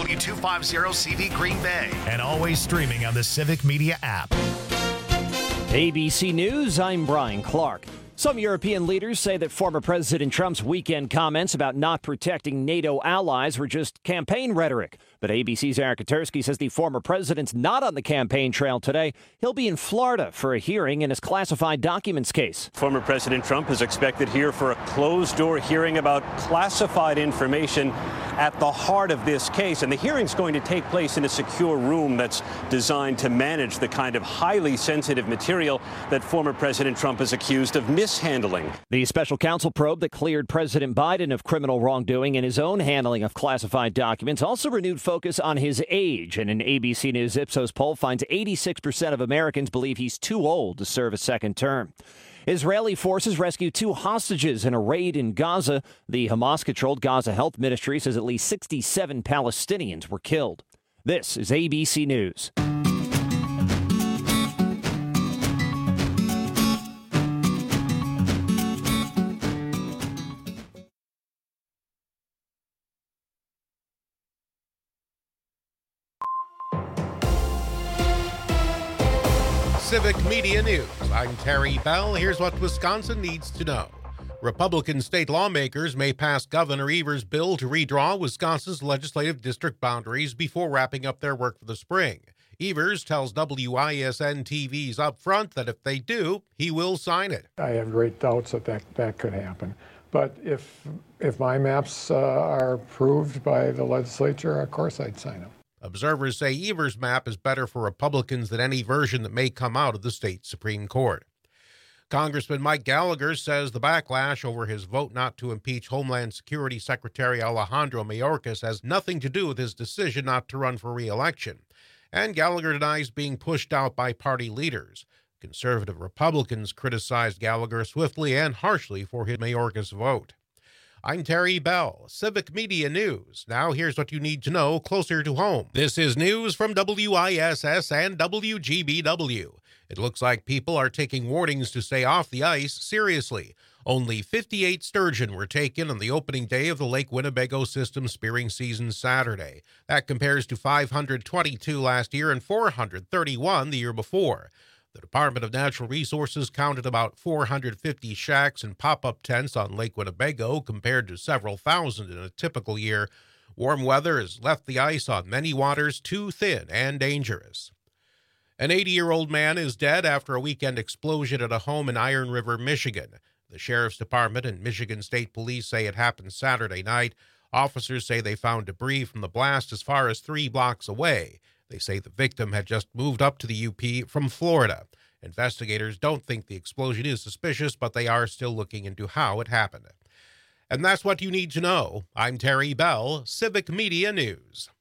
W250CV Green Bay. And always streaming on the Civic Media app. ABC News, I'm Brian Clark. Some European leaders say that former President Trump's weekend comments about not protecting NATO allies were just campaign rhetoric. But ABC's Eric Katersky says the former president's not on the campaign trail today. He'll be in Florida for a hearing in his classified documents case. Former President Trump is expected here for a closed-door hearing about classified information at the heart of this case. And the hearing's going to take place in a secure room that's designed to manage the kind of highly sensitive material that former President Trump is accused of mishandling. The special counsel probe that cleared President Biden of criminal wrongdoing in his own handling of classified documents also renewed focus on his age. And an ABC News Ipsos poll finds 86% of Americans believe he's too old to serve a second term. Israeli forces rescued 2 hostages in a raid in Gaza. The Hamas-controlled Gaza Health Ministry says at least 67 Palestinians were killed. This is ABC News. Civic Media News. I'm Terry Bell. Here's what Wisconsin needs to know. Republican state lawmakers may pass Governor Evers' bill to redraw Wisconsin's legislative district boundaries before wrapping up their work for the spring. Evers tells WISN TV's Upfront that if they do, he will sign it. I have great doubts that could happen. But if my maps are approved by the legislature, of course I'd sign them. Observers say Evers' map is better for Republicans than any version that may come out of the state Supreme Court. Congressman Mike Gallagher says the backlash over his vote not to impeach Homeland Security Secretary Alejandro Mayorkas has nothing to do with his decision not to run for re-election. And Gallagher denies being pushed out by party leaders. Conservative Republicans criticized Gallagher swiftly and harshly for his Mayorkas vote. I'm Terry Bell, Civic Media News. Now here's what you need to know closer to home. This is news from WISS and WGBW. It looks like people are taking warnings to stay off the ice seriously. Only 58 sturgeon were taken on the opening day of the Lake Winnebago system spearing season Saturday. That compares to 522 last year and 431 the year before. The Department of Natural Resources counted about 450 shacks and pop-up tents on Lake Winnebago compared to several thousand in a typical year. Warm weather has left the ice on many waters too thin and dangerous. An 80-year-old man is dead after a weekend explosion at a home in Iron River, Michigan. The Sheriff's Department and Michigan State Police say it happened Saturday night. Officers say they found debris from the blast as far as 3 blocks away. They say the victim had just moved up to the UP from Florida. Investigators don't think the explosion is suspicious, but they are still looking into how it happened. And that's what you need to know. I'm Terry Bell, Civic Media News.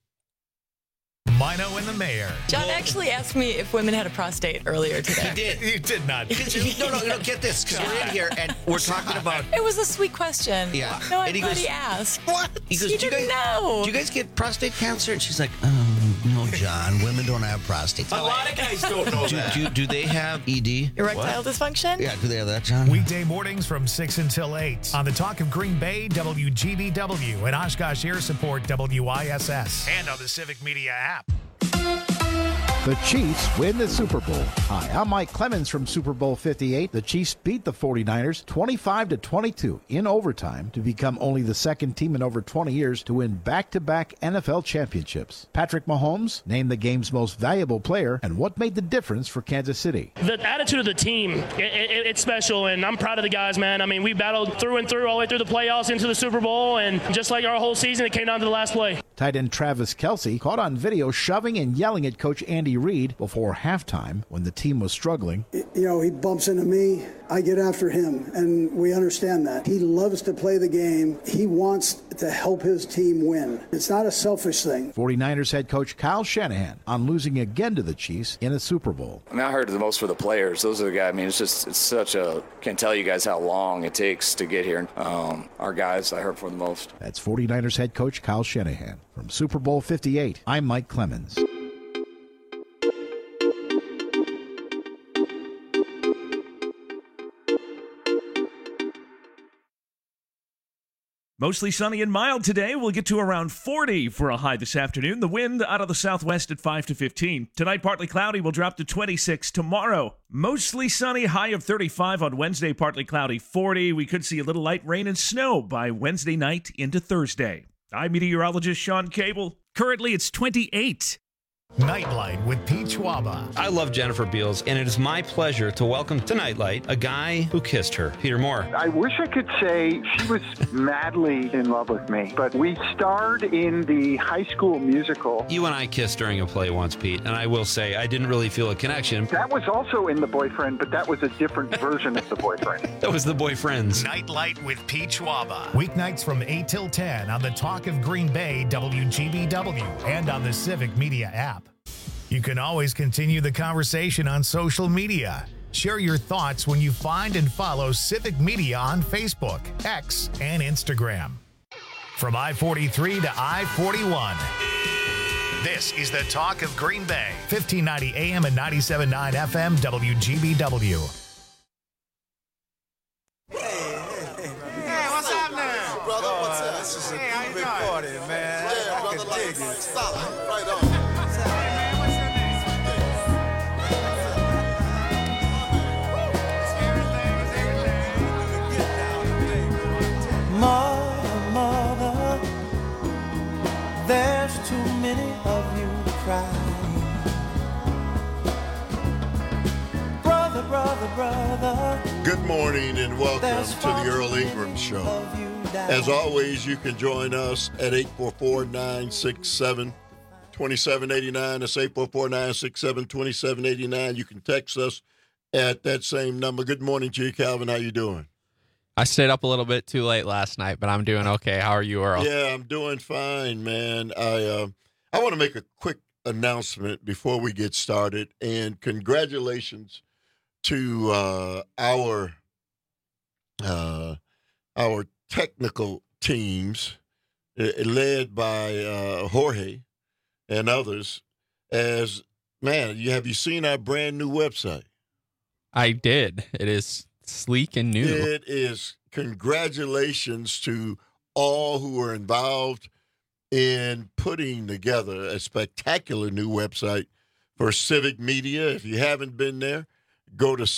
Mino and the Mayor. John actually asked me if women had a prostate earlier today. He did. You did not. No, get this, because we're in here and we're talking about... It was a sweet question. Yeah. No, And he goes, he asked. What? He goes, He didn't know. Do you guys get prostate cancer? And she's like, oh, no, John, women don't have prostates. A lot of guys don't know that. Do they have ED? Erectile dysfunction? Yeah, do they have that, John? Weekday mornings from 6 until 8 on the Talk of Green Bay, WGBW, and Oshkosh Air Support, WISS, and on the Civic Media app. The Chiefs win the Super Bowl. Hi, I'm Mike Clemens from Super Bowl 58. The Chiefs beat the 49ers 25-22 in overtime to become only the second team in over 20 years to win back-to-back NFL championships. Patrick Mahomes named the game's most valuable player, and what made the difference for Kansas City? The attitude of the team, it's special, and I'm proud of the guys, man. I mean, we battled through and through all the way through the playoffs into the Super Bowl, and just like our whole season, it came down to the last play. Tight end Travis Kelce caught on video shoving and yelling at Coach Andy Reid before halftime when the team was struggling. He bumps into me, I get after him, and we understand that. He loves to play the game. He wants to help his team win. It's not a selfish thing. 49ers head coach Kyle Shanahan on losing again to the Chiefs in a Super Bowl. I mean, I heard the most for the players. Those are the guys. I mean, it's such a, can't tell you guys how long it takes to get here. Our guys, I heard for the most. That's 49ers head coach Kyle Shanahan. From Super Bowl 58, I'm Mike Clemens. Mostly sunny and mild today. We'll get to around 40 for a high this afternoon. The wind out of the southwest at 5 to 15. Tonight, partly cloudy, will drop to 26 tomorrow. Mostly sunny, high of 35 on Wednesday, partly cloudy, 40. We could see a little light rain and snow by Wednesday night into Thursday. I'm meteorologist Sean Cable. Currently, it's 28. Nightlight with Pete Schwaba. I love Jennifer Beals, and it is my pleasure to welcome to Nightlight a guy who kissed her, Peter Moore. I wish I could say she was madly in love with me, but we starred in the High School Musical. You and I kissed during a play once, Pete, and I will say I didn't really feel a connection. That was also in The Boyfriend, but that was a different version of The Boyfriend. That was The Boyfriends. Nightlight with Pete Schwaba. Weeknights from 8 till 10 on the Talk of Green Bay, WGBW, and on the Civic Media app. You can always continue the conversation on social media. Share your thoughts when you find and follow Civic Media on Facebook, X, and Instagram. From I-43 to I-41, this is the Talk of Green Bay, 1590 AM and 97.9 FM, WGBW. Hey, what's up now? Brother, what's up? This is a big party, man. Yeah, brother, like solid. Right on. Mother, there's too many of you crying. Brother. Good morning and welcome to the Earl Ingram Show. As always, you can join us at 844-967-2789. That's 844-967-2789. You can text us at that same number. Good morning to you, Calvin. How you doing? I stayed up a little bit too late last night, but I'm doing okay. How are you, Earl? Yeah, I'm doing fine, man. I want to make a quick announcement before we get started, and congratulations to our technical teams, led by Jorge and others. Have you seen our brand new website? I did. It is sleek and new. It is. Congratulations to all who are involved in putting together a spectacular new website for Civic Media. If you haven't been there, go to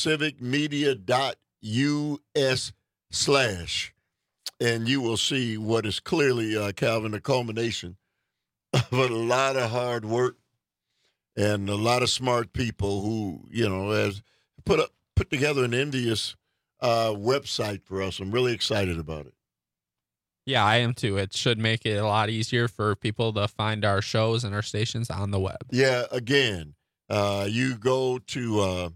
civicmedia.us/, and you will see what is clearly, Calvin, a culmination of a lot of hard work and a lot of smart people who, has put together an envious website for us. I'm really excited about it. Yeah, I am too. It should make it a lot easier for people to find our shows and our stations on the web. Yeah, again, you go to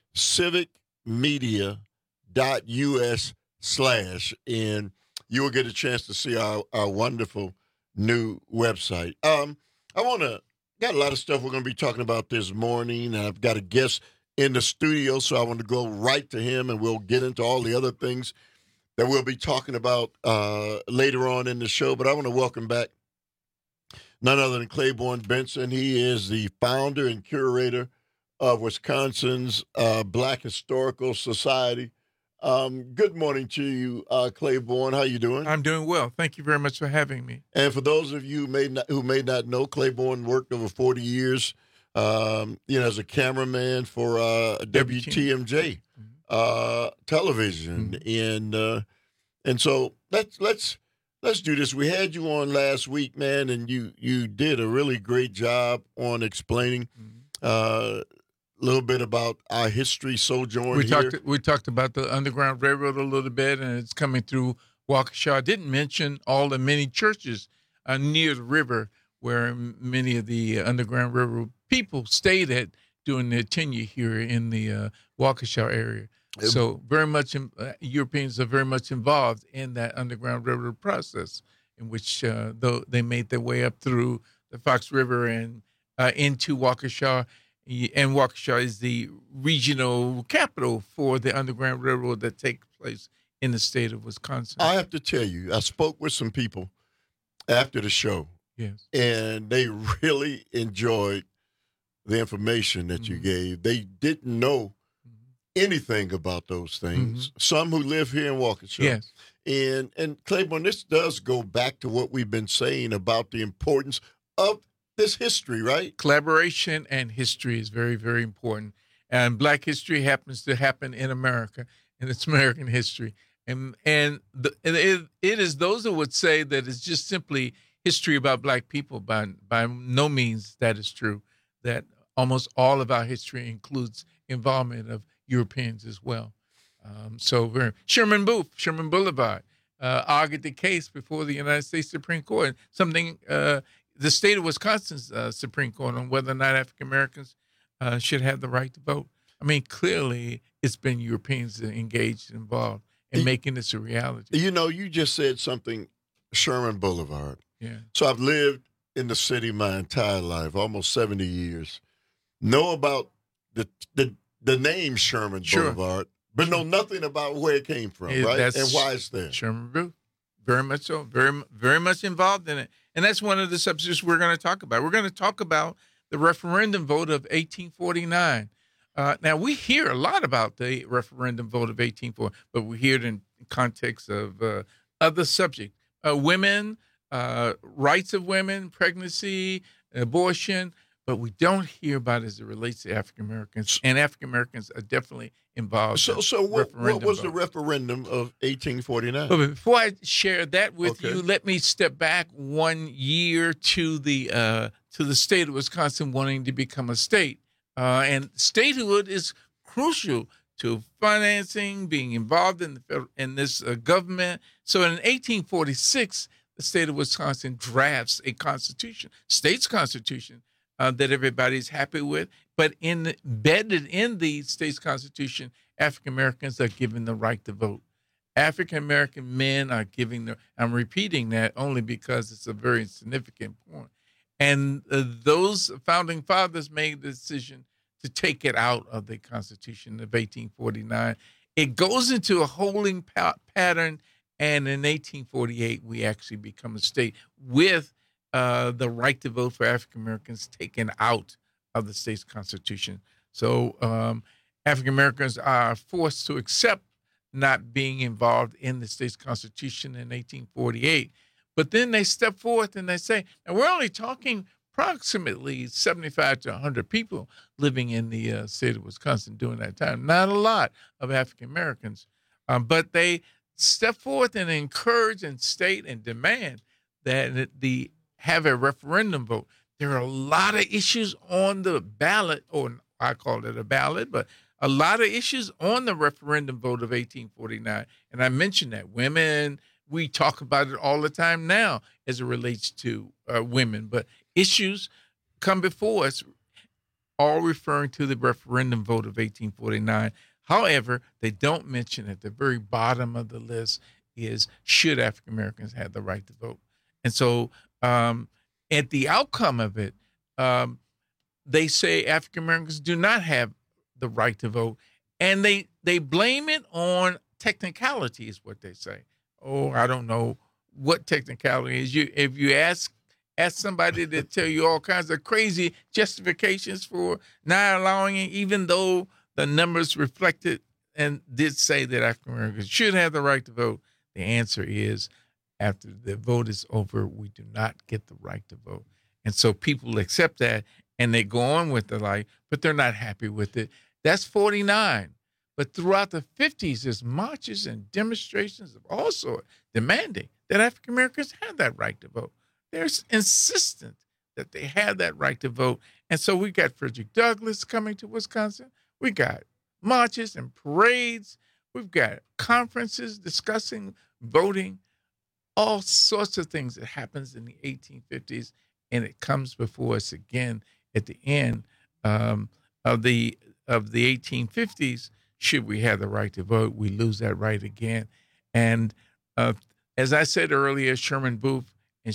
civicmedia.us/, and you will get a chance to see our wonderful new website. Got a lot of stuff we're going to be talking about this morning. I've got a guest in the studio, so I want to go right to him, and we'll get into all the other things that we'll be talking about later on in the show. But I want to welcome back none other than Claiborne Benson. He is the founder and curator of Wisconsin's Black Historical Society. Good morning to you, Claiborne. How you doing? I'm doing well. Thank you very much for having me. And for those of you who may not know, Claiborne worked over 40 years as a cameraman for WTMJ television, and so let's do this. We had you on last week, man, and you did a really great job on explaining a little bit about our history sojourn here. We talked about the Underground Railroad a little bit, and it's coming through Waukesha. I didn't mention all the many churches near the river where many of the Underground Railroad people stayed at during their tenure here in the Waukesha area. So very much Europeans are very much involved in that Underground Railroad process, in which they made their way up through the Fox River and into Waukesha. And Waukesha is the regional capital for the Underground Railroad that takes place in the state of Wisconsin. I have to tell you, I spoke with some people after the show. Yes. And they really enjoyed the information that you gave. They didn't know anything about those things. Some who live here in Waukesha. Yes. And Claiborne, this does go back to what we've been saying about the importance of this history, right? Collaboration and history is very, very important. And Black history happens to happen in America, and it's American history. And it is those who would say that it's just simply history about Black people. By no means that is true. That almost all of our history includes involvement of Europeans as well. Sherman Boulevard argued the case before the United States Supreme Court. The state of Wisconsin's Supreme Court on whether or not African Americans should have the right to vote. I mean, clearly it's been Europeans engaged and involved in making this a reality. You know, you just said something, Sherman Boulevard. Yeah. So I've lived in the city my entire life, almost 70 years. Know about the name Sherman Boulevard, but know nothing about where it came from, right? And why it's there. Sherman Boulevard, very much so, very much involved in it. And that's one of the subjects we're going to talk about. We're going to talk about the referendum vote of 1849. Now, we hear a lot about the referendum vote of 1840, but we hear it in context of other subjects. Women, rights of women, pregnancy, abortion, but we don't hear about it as it relates to African Americans, and African Americans are definitely involved. So what was the referendum of 1849? But before I share that with you, let me step back 1 year to the state of Wisconsin wanting to become a state, and statehood is crucial to financing, being involved in this government. So in 1846, the state of Wisconsin drafts a constitution, state's constitution, that everybody's happy with. But embedded in the state's constitution, African Americans are given the right to vote. African American men are I'm repeating that only because it's a very significant point. And those founding fathers made the decision to take it out of the Constitution of 1849. It goes into a holding pattern, and in 1848, we actually become a state with the right to vote for African Americans taken out of the state's constitution. So African Americans are forced to accept not being involved in the state's constitution in 1848. But then they step forth and they say, and we're only talking approximately 75 to 100 people living in the state of Wisconsin during that time. Not a lot of African Americans, but they step forth and encourage and state and demand that have a referendum vote. There are a lot of issues on the ballot, or I call it a ballot, but a lot of issues on the referendum vote of 1849. And I mentioned that women, we talk about it all the time now as it relates to women, but issues come before us, all referring to the referendum vote of 1849. However, they don't mention at the very bottom of the list is should African Americans have the right to vote. And so at the outcome of it, they say African Americans do not have the right to vote, and they blame it on technicality is what they say. Oh, I don't know what technicality is. If you ask somebody to tell you all kinds of crazy justifications for not allowing it, even though the numbers reflected and did say that African Americans should have the right to vote, the answer is after the vote is over, we do not get the right to vote. And so people accept that and they go on with their life, but they're not happy with it. That's 49. But throughout the 50s, there's marches and demonstrations of all sorts demanding that African Americans have that right to vote. They're insistent that they have that right to vote. And so we got Frederick Douglass coming to Wisconsin. We got marches and parades. We've got conferences discussing voting, all sorts of things that happens in the 1850s. And it comes before us again at the end of the 1850s. Should we have the right to vote, we lose that right again. And as I said earlier, Sherman Booth and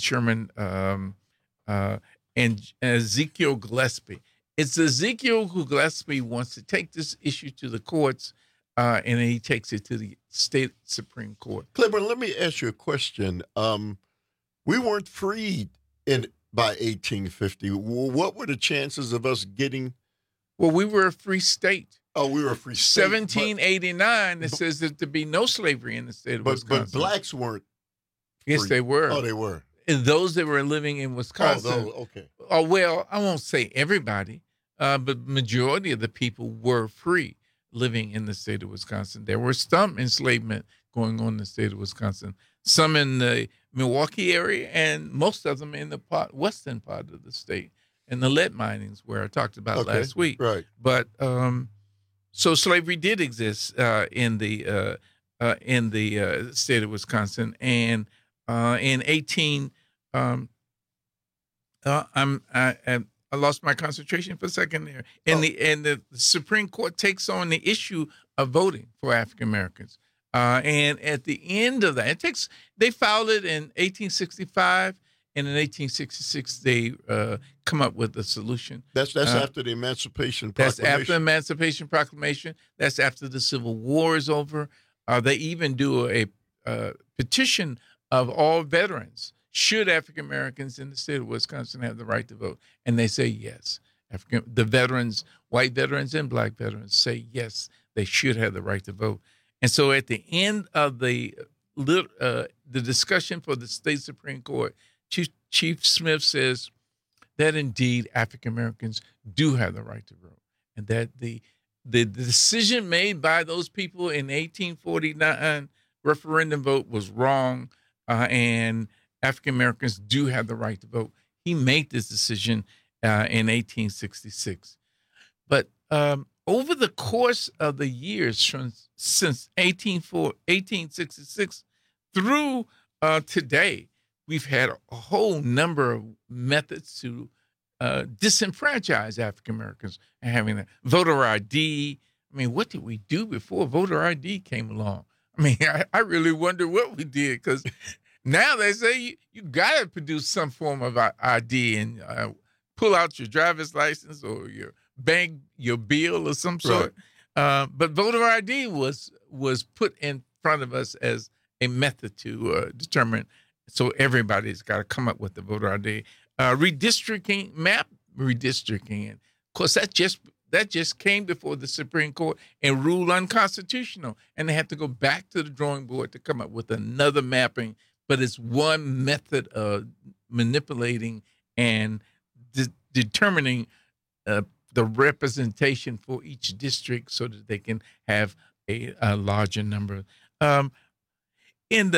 and Ezekiel Gillespie. It's Ezekiel who Gillespie wants to take this issue to the courts, and then he takes it to the state Supreme Court. Claiborne, let me ask you a question. We weren't freed by 1850. What were the chances of us getting? Well, we were a free state. Oh, we were a free state. 1789, it says that there be no slavery in the state of Wisconsin. But blacks weren't free. Yes, they were. Oh, they were. And those that were living in Wisconsin. Oh, okay. Oh, well, I won't say everybody, but majority of the people were free living in the state of Wisconsin. There were some enslavement going on in the state of Wisconsin, some in the Milwaukee area, and most of them in the western part of the state, in the lead minings where I talked about last week. Right. But so slavery did exist in the state of Wisconsin, and in 18. I lost my concentration for a second there. And the Supreme Court takes on the issue of voting for African Americans. And at the end of that, they filed it in 1865, and in 1866 they come up with a solution. That's after the Emancipation Proclamation. That's after the Emancipation Proclamation. That's after the Civil War is over. They even do a petition of all veterans. Should African Americans in the state of Wisconsin have the right to vote? And they say yes. The veterans, white veterans and black veterans, say yes, they should have the right to vote. And so at the end of the discussion for the state Supreme Court, Chief Smith says that indeed African Americans do have the right to vote, and that the decision made by those people in 1849 referendum vote was wrong, and African Americans do have the right to vote. He made this decision in 1866. But over the course of the years since 1866 through today, we've had a whole number of methods to disenfranchise African Americans, and having a voter ID. I mean, what did we do before voter ID came along? I mean, I really wonder what we did, because now they say you got to produce some form of ID and pull out your driver's license or your bank, your bill or some sort. Right. But voter ID was put in front of us as a method to determine. So everybody's got to come up with the voter ID. Redistricting, map redistricting. And of course, that just came before the Supreme Court and ruled unconstitutional. And they have to go back to the drawing board to come up with another mapping. But it's one method of manipulating and determining the representation for each district so that they can have a larger number. During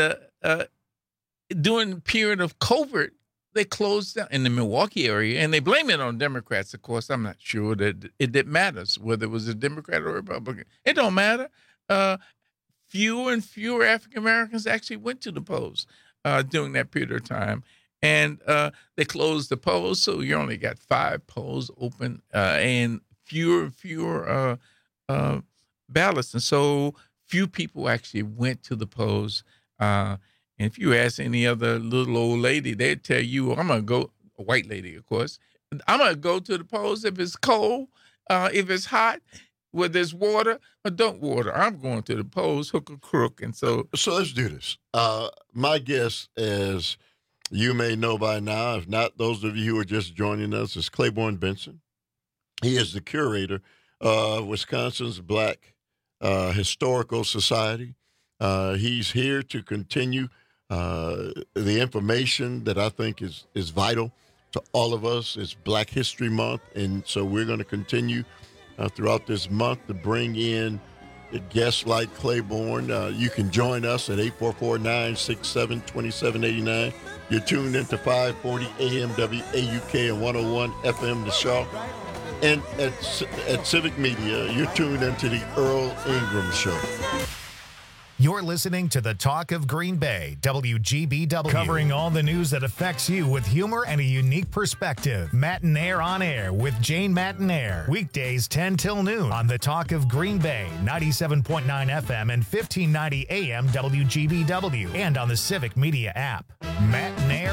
the period of COVID, they closed down in the Milwaukee area, and they blame it on Democrats. Of course, I'm not sure that it matters whether it was a Democrat or a Republican. It don't matter. Fewer and fewer African Americans actually went to the polls during that period of time. And they closed the polls, so you only got 5 polls open and fewer and fewer ballots. And so few people actually went to the polls. And if you ask any other little old lady, they'd tell you, I'm going to go, a white lady, of course, I'm going to go to the polls if it's cold, if it's hot, where there's water or don't water. I'm going to the polls, hook or crook. And so let's do this. My guess is, you may know by now, if not, those of you who are just joining us, is Claiborne Benson. He is the curator of Wisconsin's Black Historical Society. He's here to continue the information that I think is vital to all of us. It's Black History Month, and so we're going to continue throughout this month to bring in guests like Claiborne. You can join us at 844-967-2789. You're tuned into 540 AM WAUK and 101 FM The Shaw. And at Civic Media, you're tuned into the Earl Ingram Show. You're listening to the Talk of Green Bay, WGBW, covering all the news that affects you with humor and a unique perspective. Matinaire on Air with Jane Matinaire. Weekdays 10 till noon on the Talk of Green Bay, 97.9 FM and 1590 AM WGBW, and on the Civic Media app. Matinaire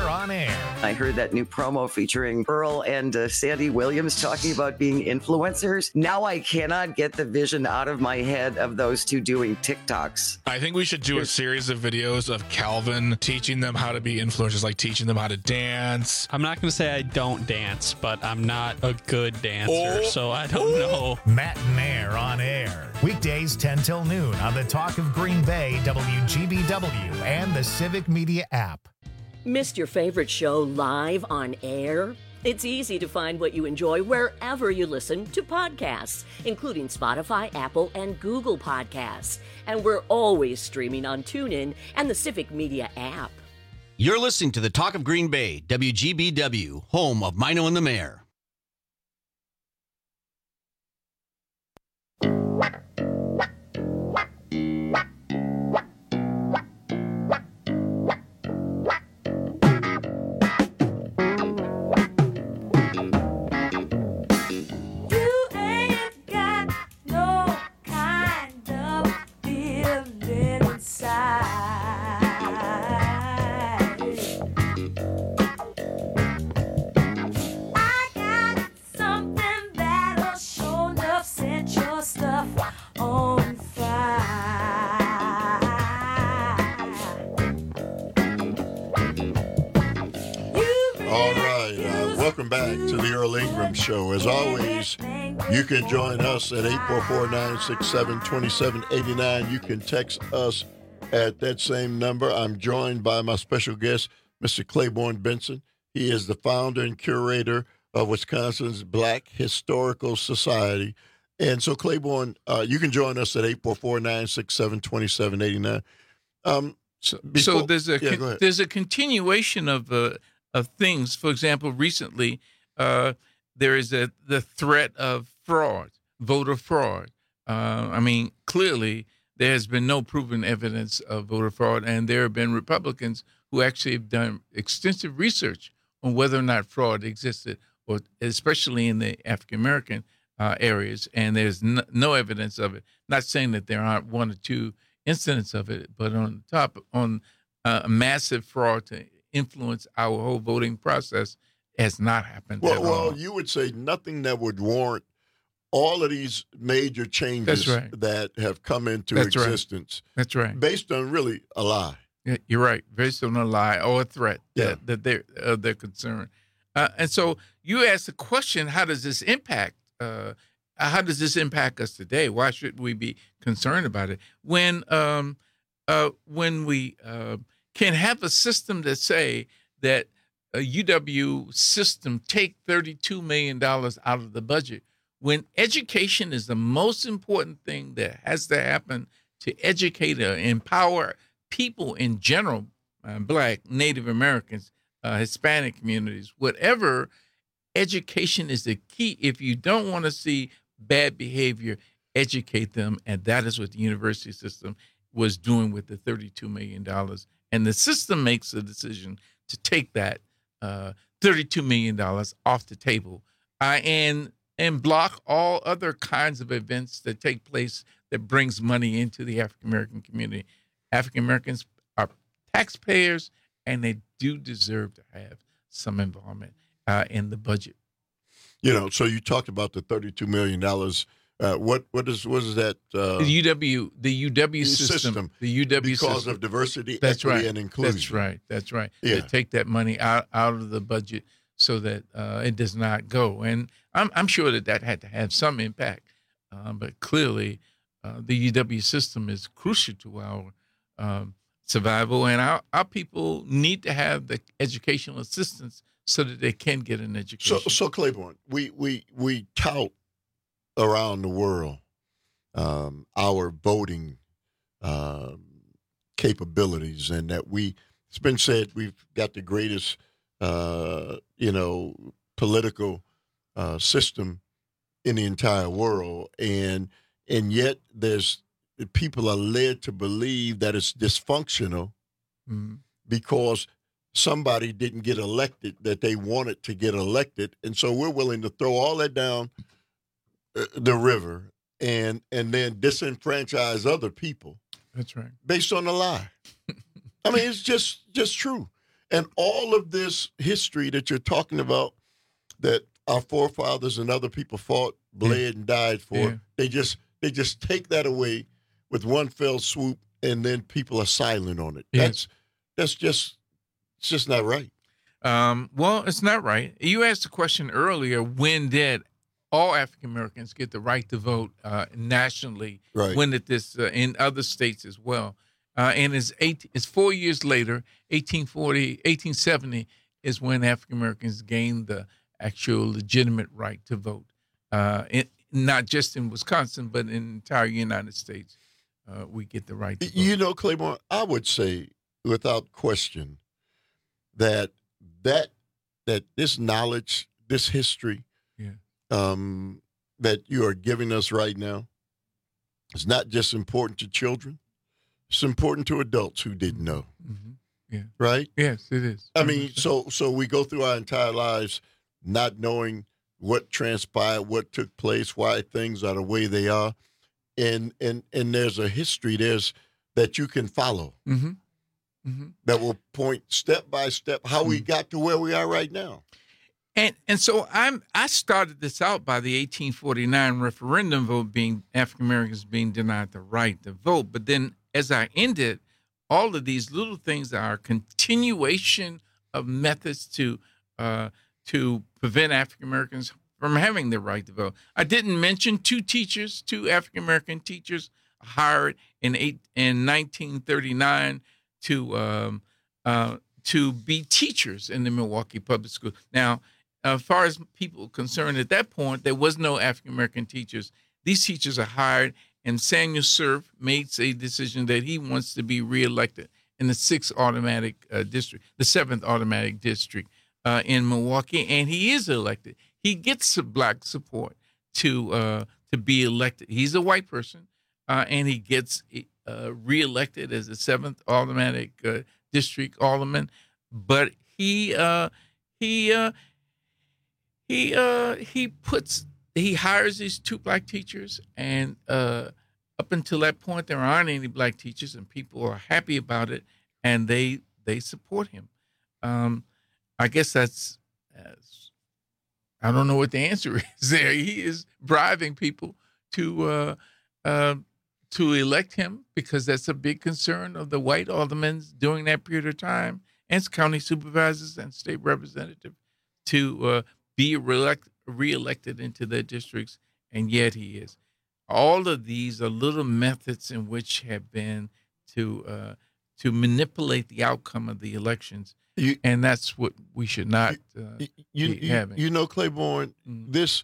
on Air. I heard that new promo featuring Earl and Sandy Williams talking about being influencers. Now I cannot get the vision out of my head of those two doing TikToks. I think we should do a series of videos of Calvin teaching them how to be influencers, like teaching them how to dance. I'm not going to say I don't dance, but I'm not a good dancer, so I don't know. Matt and Air on Air. Weekdays 10 till noon on the Talk of Green Bay, WGBW, and the Civic Media app. Missed your favorite show live on air? It's easy to find what you enjoy wherever you listen to podcasts, including Spotify, Apple, and Google Podcasts. And we're always streaming on TuneIn and the Civic Media app. You're listening to the Talk of Green Bay, WGBW, home of Mino and the Mayor. Welcome back to the Earl Ingram Show. As always, you can join us at 844-967-2789. You can text us at that same number. I'm joined by my special guest, Mr. Claiborne Benson. He is the founder and curator of Wisconsin's Black Historical Society. And so, Claiborne, you can join us at 844-967-2789. So there's a continuation of things. For example, recently there is the threat of fraud, voter fraud. I mean, clearly there has been no proven evidence of voter fraud, and there have been Republicans who actually have done extensive research on whether or not fraud existed, or especially in the African American areas, and there's no evidence of it. Not saying that there aren't one or two incidents of it, but on massive fraud to influence our whole voting process has not happened at all. Well, you would say nothing that would warrant all of these major changes that have come into existence. That's right. Based on really a lie. Yeah, you're right. Based on a lie or a threat that they're concerned. And so you asked the question, how does this impact? How does this impact us today? Why should we be concerned about it? When we can have a system that say that a UW system take $32 million out of the budget, when education is the most important thing that has to happen to educate or empower people in general, Black, Native Americans, Hispanic communities, whatever, education is the key. If you don't want to see bad behavior, educate them, and that is what the university system was doing with the $32 million. And the system makes a decision to take that $32 million off the table and block all other kinds of events that take place that brings money into the African-American community. African-Americans are taxpayers, and they do deserve to have some involvement in the budget. You know, so you talked about the $32 million. What is that? The UW system. The UW because system. of diversity, That's equity, right. and inclusion. That's right. Yeah. They take that money out of the budget so that it does not go. And I'm sure that had to have some impact. But clearly, the UW system is crucial to our survival, and our people need to have the educational assistance so that they can get an education. So Claiborne, we tout around the world our voting capabilities, and that it's been said we've got the greatest political system in the entire world, and yet people are led to believe that it's dysfunctional because somebody didn't get elected that they wanted to get elected, and so we're willing to throw all that down the river and then disenfranchise other people. That's right. Based on a lie. I mean, it's just true. And all of this history that you're talking about, that our forefathers and other people fought, bled, and died for, they just take that away with one fell swoop, and then people are silent on it. That's just not right. Well, it's not right. You asked the question earlier, when did all African Americans get the right to vote nationally? Right. When did this in other states as well? And it's 4 years later, 1870 is when African Americans gained the actual legitimate right to vote. Not just in Wisconsin, but in the entire United States, we get the right to vote. You know, Claiborne, I would say without question that this knowledge, this history, that you are giving us right now is not just important to children. It's important to adults who didn't know. Mm-hmm. Yeah. Right? Yes, it is. I mean, so we go through our entire lives not knowing what transpired, what took place, why things are the way they are, and there's a history that you can follow that will point step by step how we got to where we are right now. And so I started this out by the 1849 referendum vote being African Americans being denied the right to vote, but then as I ended, all of these little things are a continuation of methods to prevent African Americans from having the right to vote. I didn't mention two African American teachers hired in 1939 to be teachers in the Milwaukee Public School. Now, as far as people concerned at that point, there was no African American teachers. These teachers are hired, and Samuel Surf made a decision that he wants to be reelected in the 7th automatic district in Milwaukee, and he is elected. He gets black support to be elected. He's a white person, and he gets reelected as the 7th automatic district alderman. But he hires these two black teachers, and up until that point, there aren't any black teachers, and people are happy about it, and they support him. I guess that's I don't know what the answer is there. He is bribing people to elect him because that's a big concern of the white aldermen during that period of time, and county supervisors and state representatives to be reelected into their districts, and yet he is. All of these are little methods in which have been to manipulate the outcome of the elections, and that's what we should not be having. You know, Claiborne, this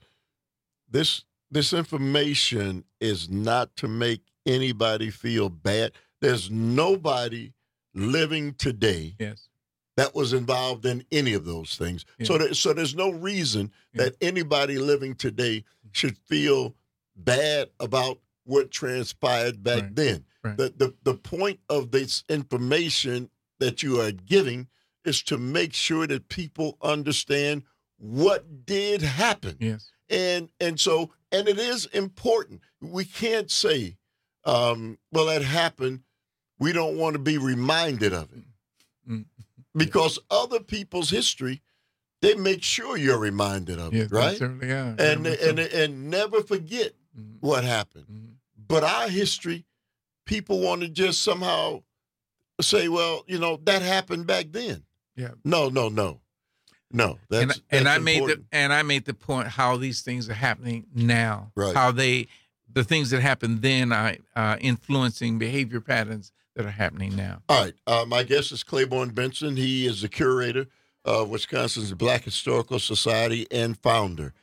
information is not to make anybody feel bad. There's nobody living today that was involved in any of those things. Yeah. So there's no reason that anybody living today should feel bad about what transpired back then. Right. The point of this information that you are giving is to make sure that people understand what did happen. Yes. And it is important. We can't say, well, that happened. We don't want to be reminded of it. Because other people's history, they make sure you're reminded of it, right? Certainly are. And never forget what happened. But our history, people want to just somehow say, well, that happened back then. Yeah. No. That's I made the point how these things are happening now. Right. How the things that happened then are influencing behavior patterns that are happening now. All right. My guest is Claiborne Benson. He is the curator of Wisconsin's Black Historical Society and founder.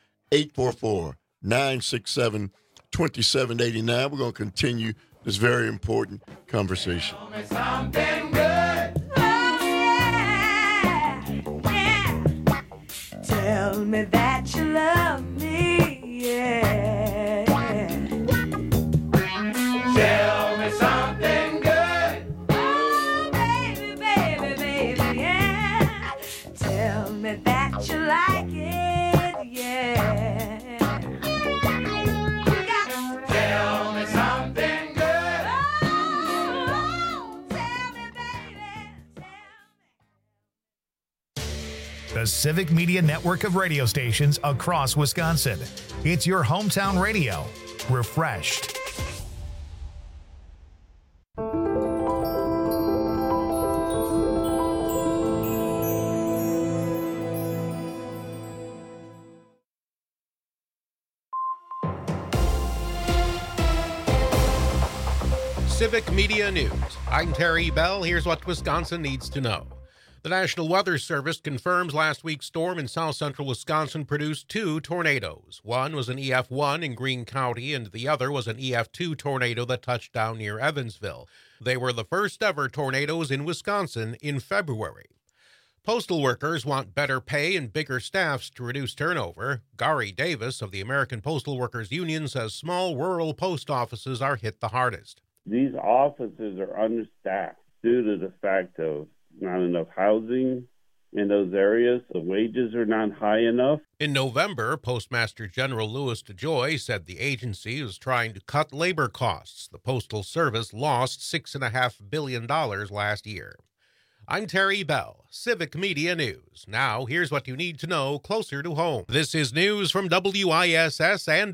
844-967-2789. We're going to continue this very important conversation. Something good. Oh, yeah. Tell me that you love me. Yeah. Tell me something good. Oh, baby, yeah. Tell me that you like it. Yeah. Tell me something. Civic Media network of radio stations across Wisconsin. It's your hometown radio, refreshed. Civic Media News. I'm Terry Bell. Here's what Wisconsin needs to know. The National Weather Service confirms last week's storm in south central Wisconsin produced 2 tornadoes. One was an EF1 in Greene County, and the other was an EF2 tornado that touched down near Evansville. They were the first ever tornadoes in Wisconsin in February. Postal workers want better pay and bigger staffs to reduce turnover. Gary Davis of the American Postal Workers Union says small rural post offices are hit the hardest. These offices are understaffed due to the fact of not enough housing in those areas. The wages are not high enough. In November, Postmaster General Louis DeJoy said the agency was trying to cut labor costs. The Postal Service lost $6.5 billion last year. I'm Terry Bell, Civic Media News. Now, here's what you need to know closer to home. This is news from WISS and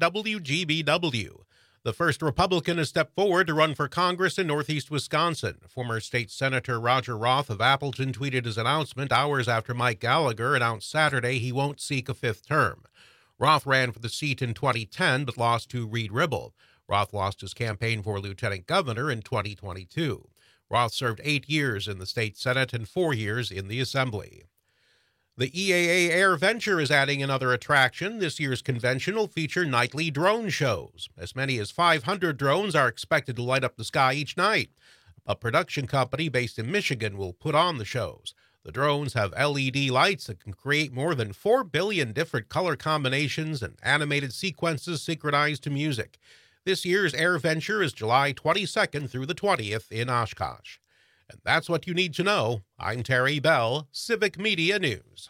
WGBW. The first Republican has stepped forward to run for Congress in northeast Wisconsin. Former State Senator Roger Roth of Appleton tweeted his announcement hours after Mike Gallagher announced Saturday he won't seek a 5th term. Roth ran for the seat in 2010 but lost to Reed Ribble. Roth lost his campaign for lieutenant governor in 2022. Roth served 8 years in the state Senate and 4 years in the Assembly. The EAA Air Venture is adding another attraction. This year's convention will feature nightly drone shows. As many as 500 drones are expected to light up the sky each night. A production company based in Michigan will put on the shows. The drones have LED lights that can create more than 4 billion different color combinations and animated sequences synchronized to music. This year's Air Venture is July 22nd through the 20th in Oshkosh. And that's what you need to know. I'm Terry Bell, Civic Media News.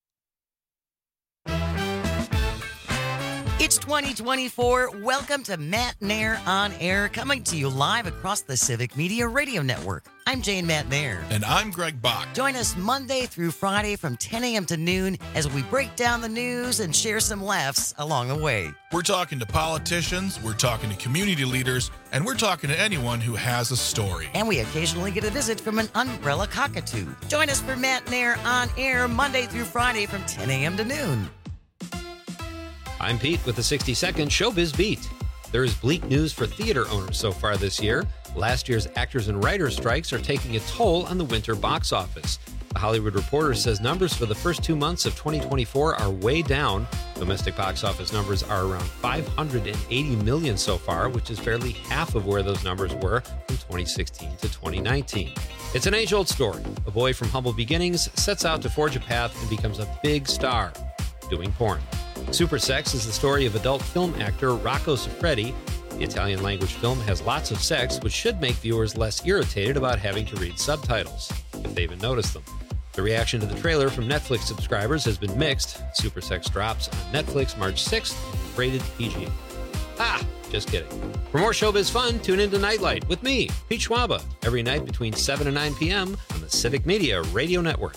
It's 2024. Welcome to Matt Nair on Air, coming to you live across the Civic Media Radio Network. I'm Jane Matt Nair. And I'm Greg Bach. Join us Monday through Friday from 10 a.m. to noon as we break down the news and share some laughs along the way. We're talking to politicians, we're talking to community leaders, and we're talking to anyone who has a story. And we occasionally get a visit from an umbrella cockatoo. Join us for Matt Nair on Air Monday through Friday from 10 a.m. to noon. I'm Pete with the 60-second Showbiz Beat. There is bleak news for theater owners so far this year. Last year's actors and writers strikes are taking a toll on the winter box office. The Hollywood Reporter says numbers for the first 2 months of 2024 are way down. Domestic box office numbers are around $580 million so far, which is barely half of where those numbers were from 2016 to 2019. It's an age-old story. A boy from humble beginnings sets out to forge a path and becomes a big star, doing porn. Super Sex is the story of adult film actor Rocco Siffredi. The Italian-language film has lots of sex, which should make viewers less irritated about having to read subtitles, if they even notice them. The reaction to the trailer from Netflix subscribers has been mixed. Super Sex drops on Netflix March 6th, rated PG. Just kidding. For more showbiz fun, tune into Nightlight with me, Pete Schwaba, every night between 7 and 9 p.m. on the Civic Media Radio Network.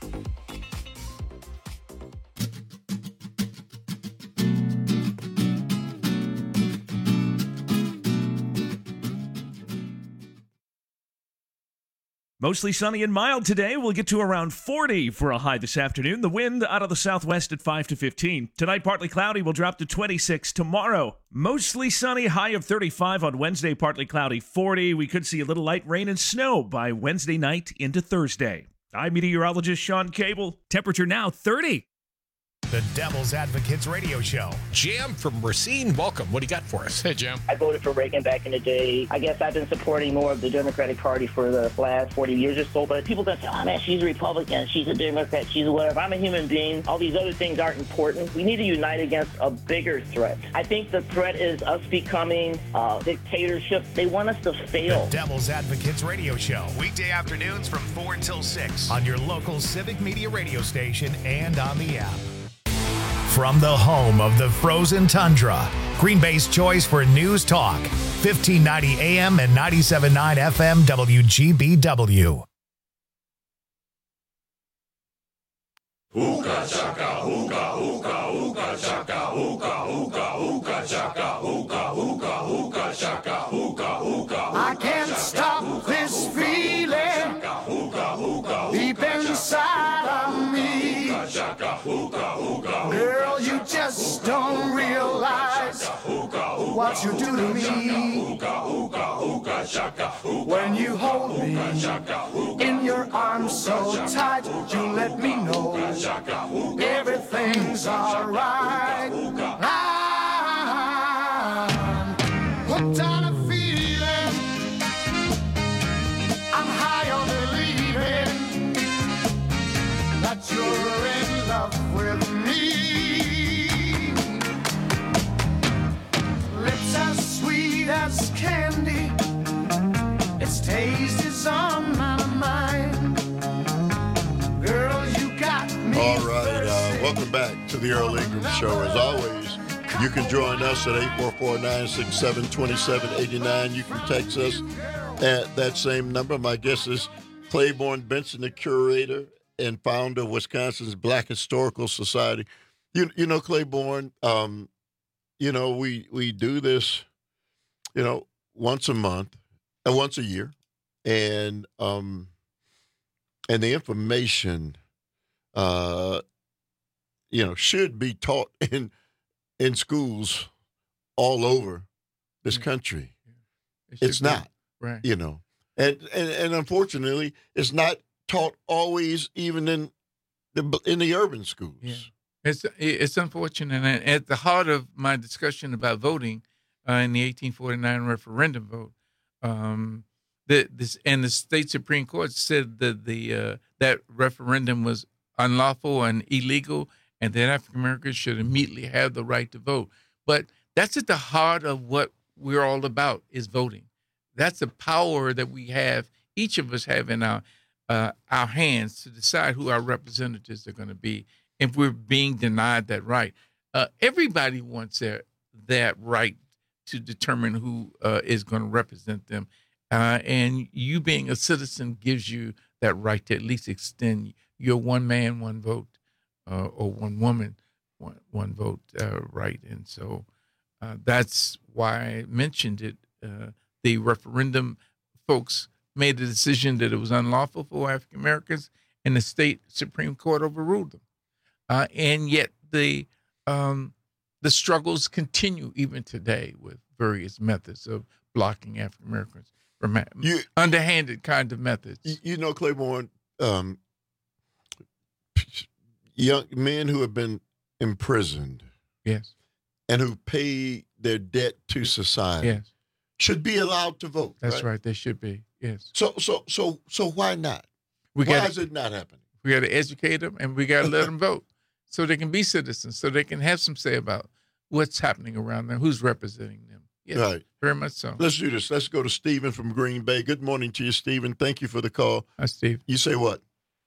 Mostly sunny and mild today. We'll get to around 40 for a high this afternoon. The wind out of the southwest at 5 to 15. Tonight, partly cloudy. We'll drop to 26 tomorrow. Mostly sunny, high of 35 on Wednesday, partly cloudy, 40. We could see a little light rain and snow by Wednesday night into Thursday. I'm meteorologist Sean Cable. Temperature now 30. The Devil's Advocates Radio Show. Jam from Racine, welcome. What do you got for us? Hey, Jam. I voted for Reagan back in the day. I guess I've been supporting more of the Democratic Party for the last 40 years or so, but people that say, oh man, she's a Republican, she's a Democrat, she's a whatever. I'm a human being. All these other things aren't important. We need to unite against a bigger threat. I think the threat is us becoming a dictatorship. They want us to fail. The Devil's Advocates Radio Show. Weekday afternoons from 4 until 6 on your local Civic Media radio station and on the app. From the home of the frozen tundra, Green Bay's choice for news talk, 1590 AM and 97.9 FM WGBW. Hookah chaka, hookah, hookah, hookah chaka, hookah, hookah, hookah chaka, hookah, hookah, hookah chaka, hookah, hookah. I can't stop this feeling deep inside of me. Girl, you just don't realize what you do to me. When you hold me in your arms so tight, you let me know everything's alright. I'm hooked on a feeling. I'm high on believing that you're in love with me. Lips as sweet as candy, its taste is on my mind. Girl, you got me. All right, welcome back to the Earl Ingram Show. As always, you can join us at 844-967-2789. You can text us at that same number. My guest is Claiborne Benson, the curator and founder of Wisconsin's Black Historical Society. You know, Claiborne, we do this, once a month, once a year, and the information, should be taught in schools all over this country. It's not, right? And unfortunately, it's not taught always, even in the urban schools. Yeah. It's unfortunate. And at the heart of my discussion about voting in the 1849 referendum vote, the state Supreme Court said that that referendum was unlawful and illegal, and that African Americans should immediately have the right to vote. But that's at the heart of what we're all about, is voting. That's the power that we have, each of us have in our hands to decide who our representatives are going to be. If we're being denied that right, everybody wants that right to determine who is going to represent them. And you being a citizen gives you that right to at least extend your one man, one vote, or one woman, one vote right. And so that's why I mentioned it. The referendum folks made the decision that it was unlawful for African Americans, and the state Supreme Court overruled them. And yet the struggles continue even today with various methods of blocking African Americans from underhanded kind of methods. Claiborne, young men who have been imprisoned, yes, and who pay their debt to society, yes, should be allowed to vote. That's right. They should be. Yes. So why not? Why is it not happening? We got to educate them, and we got to let them vote, so they can be citizens, so they can have some say about what's happening around them, who's representing them. Yes, right. Very much so. Let's do this. Let's go to Stephen from Green Bay. Good morning to you, Stephen. Thank you for the call. Hi, Steve. You say what?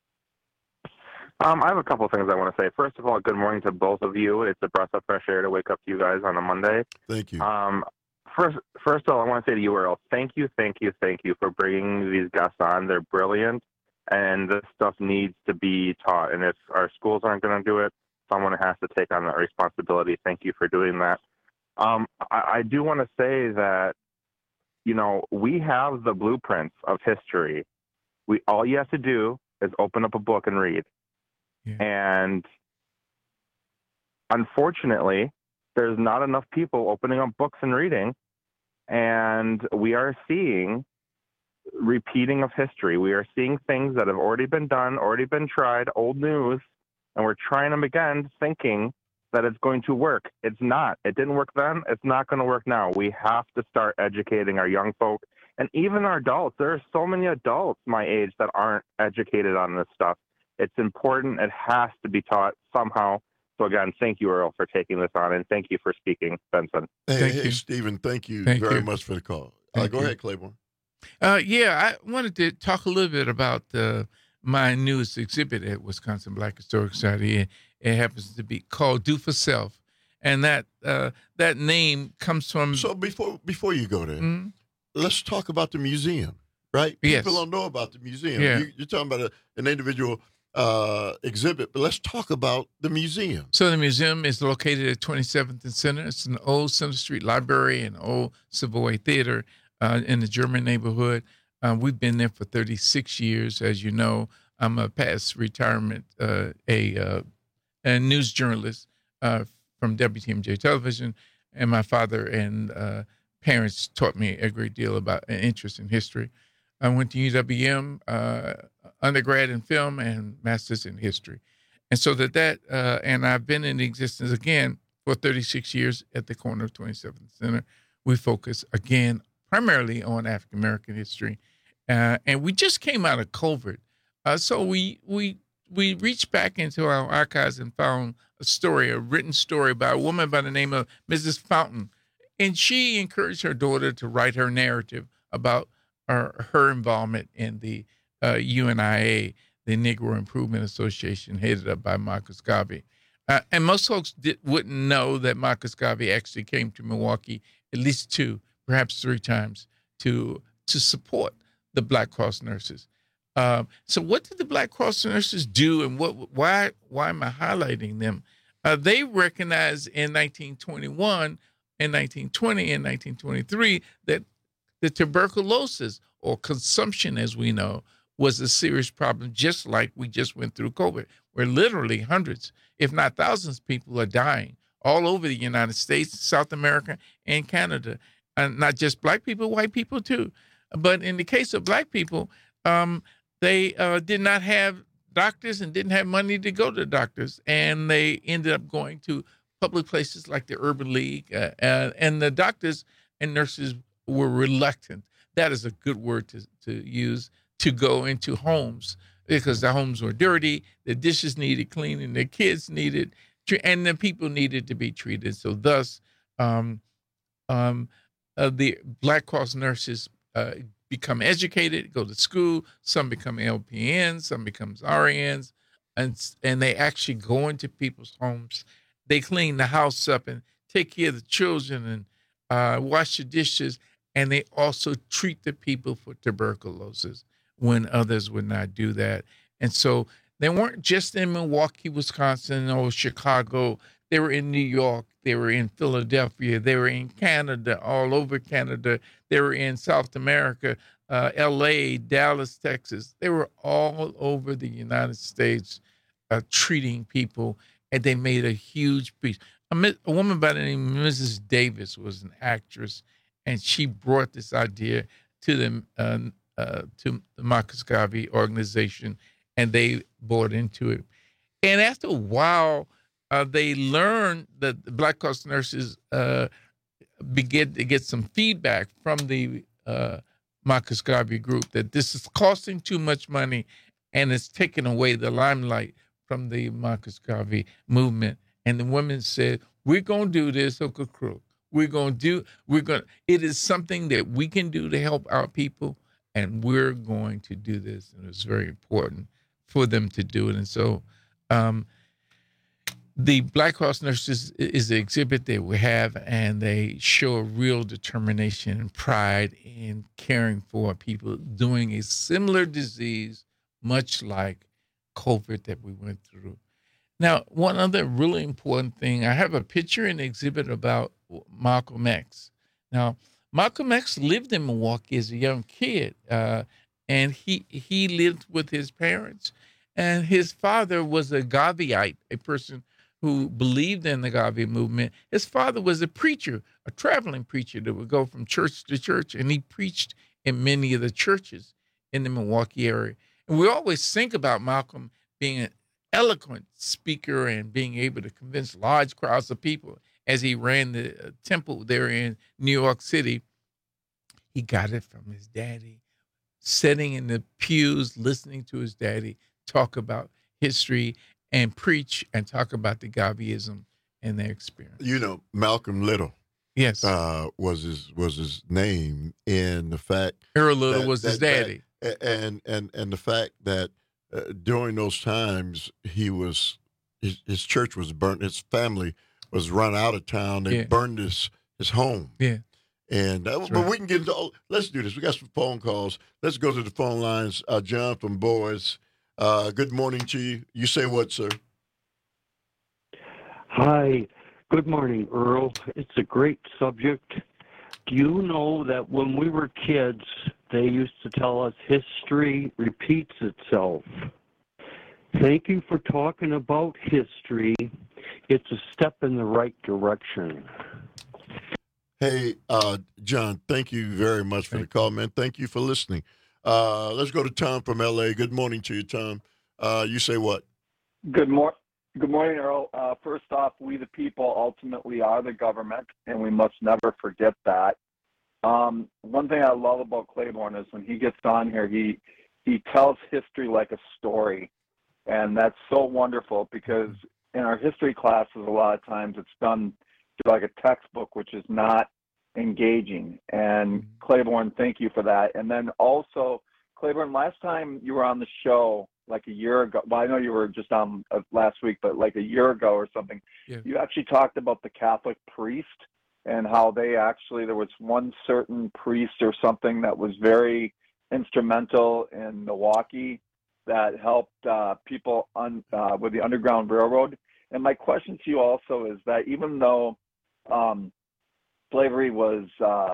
I have a couple of things I want to say. First of all, good morning to both of you. It's a breath of fresh air to wake up to you guys on a Monday. Thank you. First of all, I want to say to you, Earl, thank you for bringing these guests on. They're brilliant, and this stuff needs to be taught. And if our schools aren't going to do it, someone has to take on that responsibility. Thank you for doing that. I do want to say that, we have the blueprints of history. All you have to do is open up a book and read. Yeah. And unfortunately, there's not enough people opening up books and reading. And we are seeing repeating of history. We are seeing things that have already been done, already been tried, old news, and we're trying them again, thinking that it's going to work. It's not. It didn't work then. It's not going to work now. We have to start educating our young folk and even our adults. There are so many adults my age that aren't educated on this stuff. It's important. It has to be taught somehow. So again, thank you, Earl, for taking this on, and thank you for speaking, Benson. Hey, Stephen, thank you very much for the call. Go ahead, Claiborne. I wanted to talk a little bit about my newest exhibit at Wisconsin Black Historic Society. It happens to be called Do for Self, and that name comes from. So before you go there, let's talk about the museum, right? Yes. People don't know about the museum. Yeah. You're talking about an individual exhibit, but let's talk about the museum. So the museum is located at 27th and Center. It's an old Center Street library and old Savoy Theater in the German neighborhood. We've been there for 36 years. As you know, I'm a past retirement, a news journalist from WTMJ Television, and my father and parents taught me a great deal about an interest in history. I went to UWM, undergrad in film and master's in history. And so and I've been in existence again for 36 years at the corner of 27th Center. We focus again primarily on African-American history. And we just came out of COVID. So we reached back into our archives and found a written story about a woman by the name of Mrs. Fountain. And she encouraged her daughter to write her narrative about her involvement in the UNIA, the Negro Improvement Association, headed up by Marcus Garvey. And most folks wouldn't know that Marcus Garvey actually came to Milwaukee at least 2, perhaps 3 times to support the Black Cross nurses. So what did the Black Cross nurses do, and why am I highlighting them? They recognized in 1921, in 1920, and 1923 that the tuberculosis, or consumption as we know, was a serious problem, just like we just went through COVID, where literally hundreds, if not thousands of people are dying all over the United States, South America, and Canada. And not just Black people, white people too. But in the case of Black people, they did not have doctors and didn't have money to go to doctors. And they ended up going to public places like the Urban League. And the doctors and nurses were reluctant. That is a good word to use, to go into homes, because the homes were dirty, the dishes needed cleaning, the kids needed, and the people needed to be treated. So thus, the Black Cross nurses become educated, go to school. Some become LPNs, some becomes RNs, and they actually go into people's homes. They clean the house up and take care of the children and wash the dishes. And they also treat the people for tuberculosis when others would not do that. And so they weren't just in Milwaukee, Wisconsin, or Chicago. They were in New York. They were in Philadelphia. They were in Canada, all over Canada. They were in South America, L.A., Dallas, Texas. They were all over the United States treating people, and they made a huge piece. A woman by the name of Mrs. Davis was an actress, and she brought this idea to the Marcus Garvey organization, and they bought into it. And after a while, they learned that the Black Cross nurses began to get some feedback from the Marcus Garvey group that this is costing too much money, and it's taking away the limelight from the Marcus Garvey movement. And the women said, "We're going to do this, Uncle Crook. It is something that we can do to help our people, and we're going to do this." And it's very important for them to do it. And so the Black Cross nurses is the exhibit that we have, and they show a real determination and pride in caring for people doing a similar disease, much like COVID that we went through. Now, one other really important thing, I have a picture in the exhibit about Malcolm X. Now, Malcolm X lived in Milwaukee as a young kid, and he lived with his parents. And his father was a Garveyite, a person who believed in the Garvey movement. His father was a preacher, a traveling preacher that would go from church to church, and he preached in many of the churches in the Milwaukee area. And we always think about Malcolm being an eloquent speaker and being able to convince large crowds of people as he ran the temple there in New York City. He got it from his daddy, sitting in the pews, listening to his daddy talk about history and preach and talk about the Garveyism and their experience. You know, Malcolm Little. Yes. Was his name, in the fact Earl Little was his daddy. And the fact that during those times his church was burnt, his family was run out of town. They burned his home. Yeah. And but we can get into let's do this. We got some phone calls. Let's go to the phone lines. John from Boys. Good morning to you. You say what, sir? Hi. Good morning, Earl. It's a great subject. Do you know that when we were kids, they used to tell us history repeats itself? Thank you for talking about history. It's a step in the right direction. Hey, John, thank you very much for the call, man. Thank you for listening. Let's go to Tom from L.A. Good morning to you, Tom. You say what? Good morning, Earl. First off, we the people ultimately are the government, and we must never forget that. One thing I love about Claiborne is when he gets on here, he tells history like a story, and that's so wonderful because in our history classes, a lot of times it's done like a textbook, which is not engaging. And Claiborne, thank you for that. And then also, Claiborne, last time you were on the show, like a year ago, well, I know you were just on last week, but like a year ago or something, you actually talked about the Catholic priest and how there was one certain priest or something that was very instrumental in Milwaukee that helped people with the Underground Railroad. And my question to you also is that even though slavery was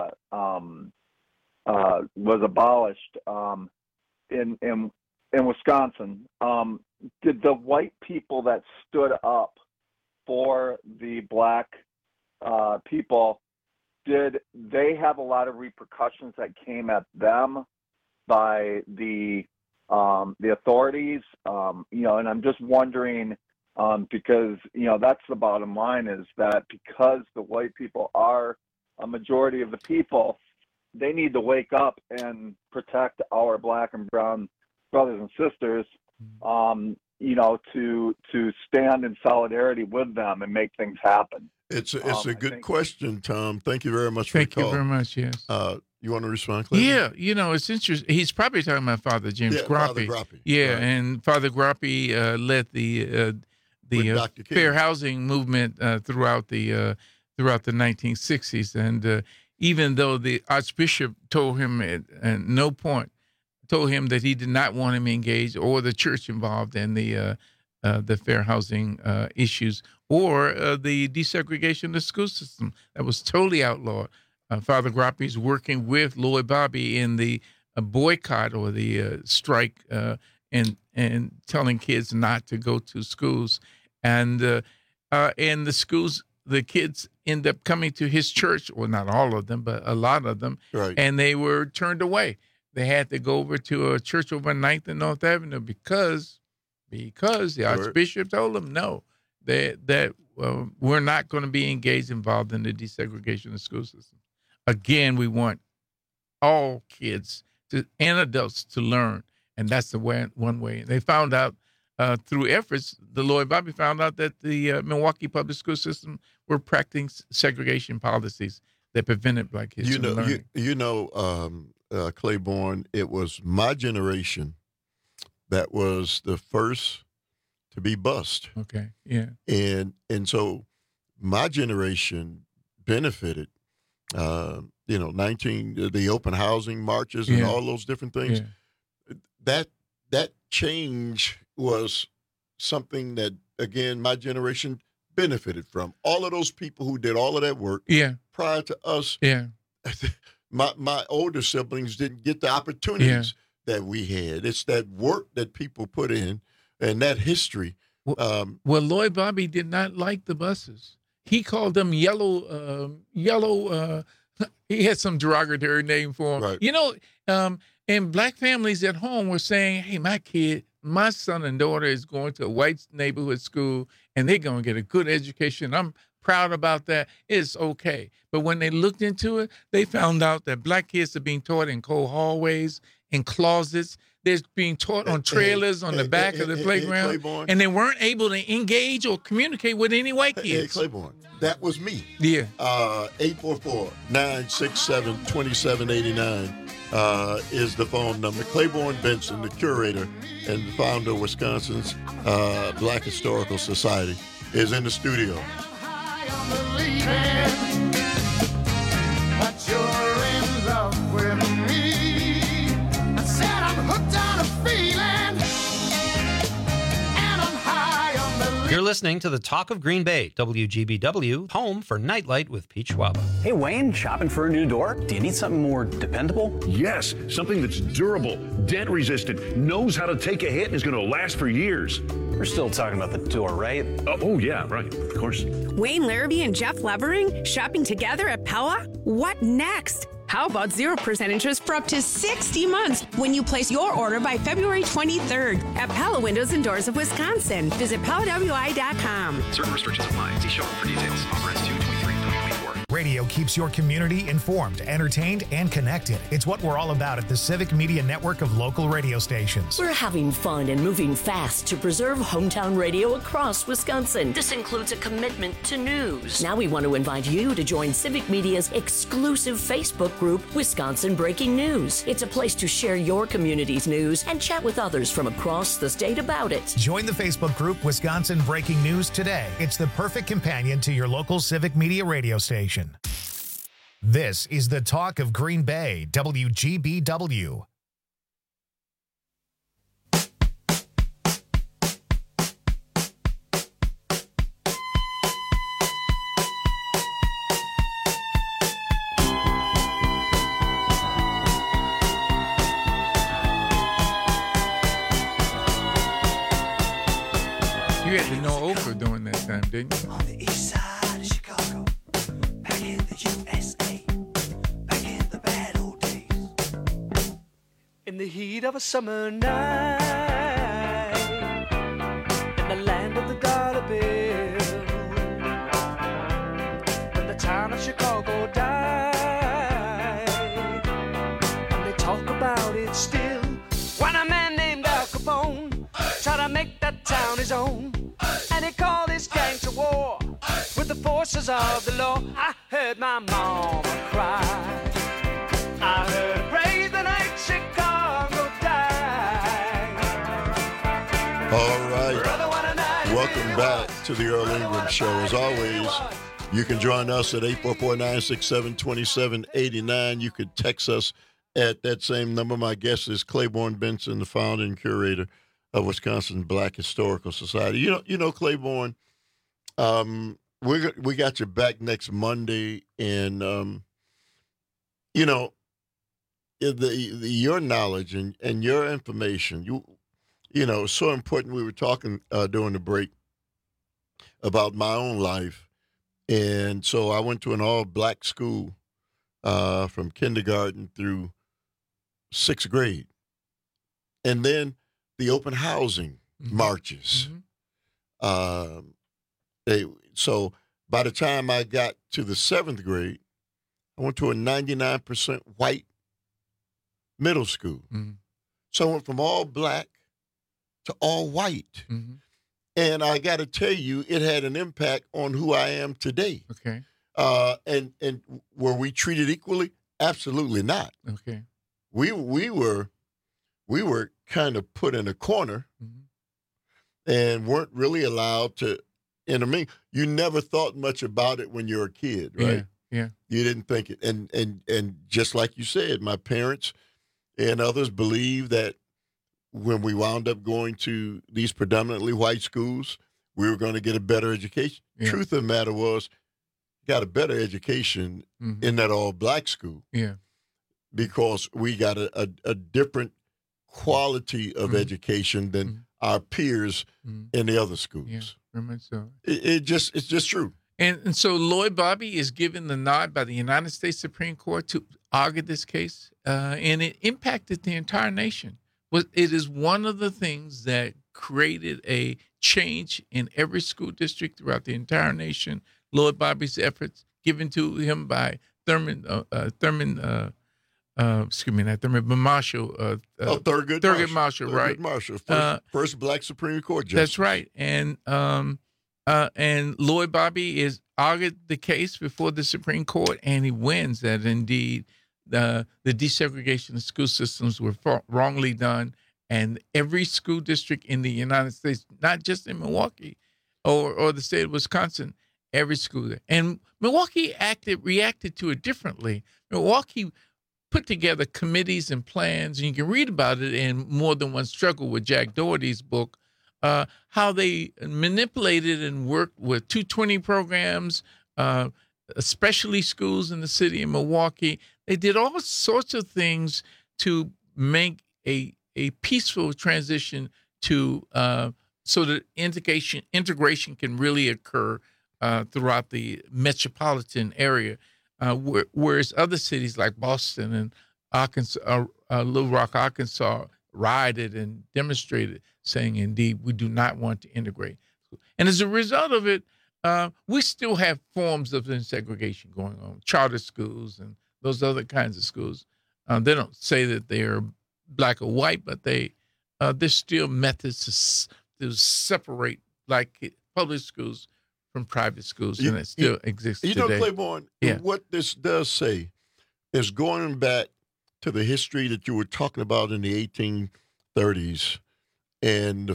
abolished in Wisconsin, did the white people that stood up for the black people, did they have a lot of repercussions that came at them by the authorities? And I'm just wondering, because that's the bottom line, is that because the white people are a majority of the people, they need to wake up and protect our black and brown brothers and sisters, to stand in solidarity with them and make things happen. It's a good question, Tom. Thank you very much for the call. Thank you very much, yes. You want to respond, Clay? Yeah, it's interesting. He's probably talking about Father James Groppe. Father Groppe. Yeah, right. And Father Groppe led the fair housing movement throughout the 1960s. And even though the Archbishop told him at no point, told him that he did not want him engaged or the church involved in the fair housing issues or the desegregation of the school system. That was totally outlawed. Father Groppe is working with Lloyd Bobby in the boycott or the strike and telling kids not to go to schools. And the schools, the kids end up coming to his church, well, not all of them, but a lot of them, right. And they were turned away. They had to go over to a church over 9th and North Avenue because the Archbishop told them no, that we're not going to be involved in the desegregation of the school system. Again, we want all kids and adults to learn, and that's the one way. They found out through efforts, the Lloyd Bobby found out that the Milwaukee public school system were practicing segregation policies that prevented black kids from learning. Claiborne, it was my generation that was the first to be bused. Okay, yeah. And so my generation benefited, the open housing marches and all those different things. Yeah. That change was something that, again, my generation benefited from. All of those people who did all of that work prior to us. Yeah. My older siblings didn't get the opportunities that we had. It's that work that people put in and that history. Well, Lloyd Bobby did not like the buses. He called them yellow. He had some derogatory name for them. Right. And black families at home were saying, hey, my son and daughter is going to a white neighborhood school, and they're going to get a good education. I'm proud about that. It's okay. But when they looked into it, they found out that black kids are being taught in cold hallways, in closets. They're being taught on trailers on the back of the playground, and they weren't able to engage or communicate with any white kids. Hey, Claiborne, that was me. Yeah. 844-967-2789 is the phone number. Claiborne Benson, the curator and the founder of Wisconsin's Black Historical Society, is in the studio. But you're in love with me. I said I'm hooked on a feeling. listening to the Talk of Green Bay, WGBW, home for Nightlight with Pete Schwaba. Hey, Wayne, shopping for a new door? Do you need something more dependable? Yes, something that's durable, dent-resistant, knows how to take a hit, and is going to last for years. We're still talking about the door, right? Oh, yeah, right, of course. Wayne Larrabee and Jeff Levering shopping together at Pella? What next? How about 0% interest for up to 60 months when you place your order by February 23rd at Pella Windows and Doors of Wisconsin. Visit PellaWI.com. Certain restrictions apply. See showroom for details. Offer ends 2/23/2024. Radio keeps your community informed, entertained, and connected. It's what we're all about at the Civic Media Network of local radio stations. We're having fun and moving fast to preserve hometown radio across Wisconsin. This includes a commitment to news. Now we want to invite you to join Civic Media's exclusive Facebook group, Wisconsin Breaking News. It's a place to share your community's news and chat with others from across the state about it. Join the Facebook group Wisconsin Breaking News today. It's the perfect companion to your local Civic Media radio station. This is the Talk of Green Bay, WGBW. You had to know Oprah during that time, didn't you? On the east side of Chicago, back in the USA, back in the bad old days. In the heat of a summer night, in the land of the dollar bill, when the town of Chicago died, and they talk about it still, when a man named Al Capone tried to make that town his own. And he called his gang to war with the forces of the law. I heard my mama cry. I heard her pray the night Chicago died. All right. Welcome back to the Earl Ingram Show. As always, you can join us at 844-967-2789. You could text us at that same number. My guest is Claiborne Benson, the founder and curator of Wisconsin Black Historical Society. You know, Claiborne, we got you back next Monday, and you know, your knowledge and your information, you know, is so important. We were talking during the break about my own life, and so I went to an all-black school from kindergarten through 6th grade, and then the open housing marches. So by the time I got to the 7th grade, I went to a 99% white middle school. So I went from all black to all white. And I got to tell you, it had an impact on who I am today. Okay. And were we treated equally? Absolutely not. Okay. We were kind of put in a corner and weren't really allowed to intermingle. You never thought much about it when you were a kid, right? Yeah. You didn't think it. And just like you said, my parents and others believed that when we wound up going to these predominantly white schools, we were going to get a better education. Yeah. Truth of the matter was, got a better education in that all-black school. Yeah. Because we got a different quality of education than our peers in the other schools. Yeah, very much so. It's just true. And so Lloyd Bobby is given the nod by the United States Supreme Court to argue this case, and it impacted the entire nation. But it is one of the things that created a change in every school district throughout the entire nation. Lloyd Bobby's efforts given to him by Thurgood Marshall. Thurgood Marshall, right? Thurgood Marshall, first black Supreme Court justice. That's right. And Lloyd Bobby is argued the case before the Supreme Court, and he wins that indeed the desegregation of school systems were wrongly done, and every school district in the United States, not just in Milwaukee or the state of Wisconsin, every school there. And Milwaukee reacted to it differently. Milwaukee put together committees and plans, and you can read about it in More Than One Struggle with Jack Doherty's book how they manipulated and worked with 220 programs, especially schools in the city of Milwaukee. They did all sorts of things to make a peaceful transition to so that integration can really occur throughout the metropolitan area, whereas other cities like Boston and Arkansas, Little Rock, Arkansas, rioted and demonstrated, saying, indeed, we do not want to integrate. And as a result of it, we still have forms of segregation going on, charter schools and those other kinds of schools. They don't say that they are black or white, but there's still methods to separate like public schools from private schools, and it still exists today. You know, Claiborne, what this does say is going back to the history that you were talking about in the 1830s, and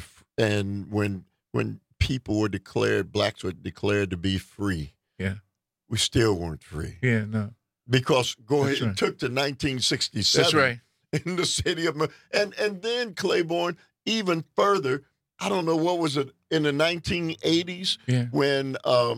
when people were blacks were declared to be free. Yeah, we still weren't free. Yeah, no, because it took to 1967. That's right. In the city of and then Claiborne even further. I don't know what was it in the 1980s when